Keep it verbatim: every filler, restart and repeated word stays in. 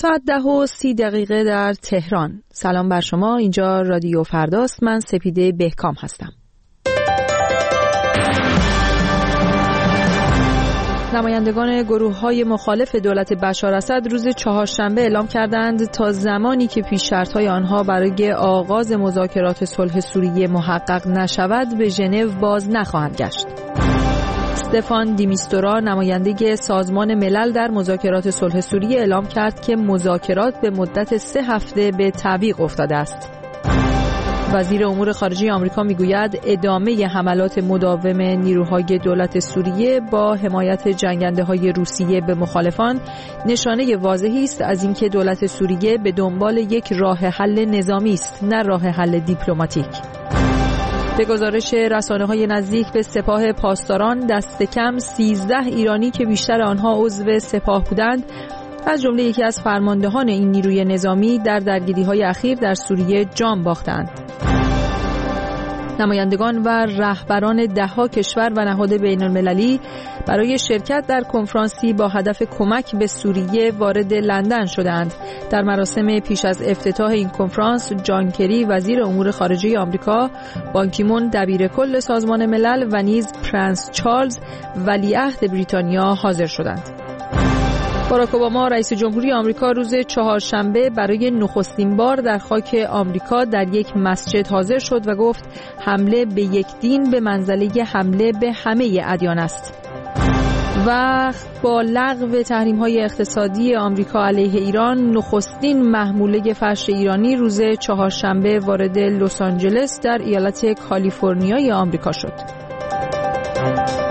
ساعت ده و سی دقیقه در تهران. سلام بر شما، اینجا رادیو فرداست. من سپیده بهکام هستم. نمایندگان گروه‌های مخالف دولت بشار اسد روز چهارشنبه اعلام کردند تا زمانی که پیش شرط‌های آنها برای آغاز مذاکرات صلح سوریه محقق نشود به ژنو باز نخواهند گشت. استفان دیمیستورا نماینده سازمان ملل در مذاکرات صلح سوریه اعلام کرد که مذاکرات به مدت سه هفته به تعویق افتاده است. وزیر امور خارجه آمریکا میگوید ادامه حملات مداوم نیروهای دولت سوریه با حمایت جنگنده‌های روسیه به مخالفان نشانه واضحی است از اینکه دولت سوریه به دنبال یک راه حل نظامی است، نه راه حل دیپلماتیک. به گزارش رسانه‌های نزدیک به سپاه پاسداران، دست کم سیزده ایرانی که بیشتر آنها عضو سپاه بودند، از جمله یکی از فرماندهان این نیروی نظامی، در درگیری‌های اخیر در سوریه جان باختند. نمایندگان و رهبران ده‌ها کشور و نهاد بین‌المللی برای شرکت در کنفرانسی با هدف کمک به سوریه وارد لندن شدند. در مراسم پیش از افتتاح این کنفرانس، جان کری وزیر امور خارجه آمریکا، بان کی مون دبیر کل سازمان ملل و نیز پرنس چارلز ولیعهد بریتانیا حاضر شدند. باراک اوباما رئیس جمهوری آمریکا روز چهارشنبه برای نخستین بار در خاک آمریکا در یک مسجد حاضر شد و گفت حمله به یک دین به منزله حمله به همه ادیان است. و با لغو تحریم‌های اقتصادی آمریکا علیه ایران، نخستین محموله فرش ایرانی روز چهارشنبه وارد لس آنجلس در ایالت کالیفرنیای آمریکا شد.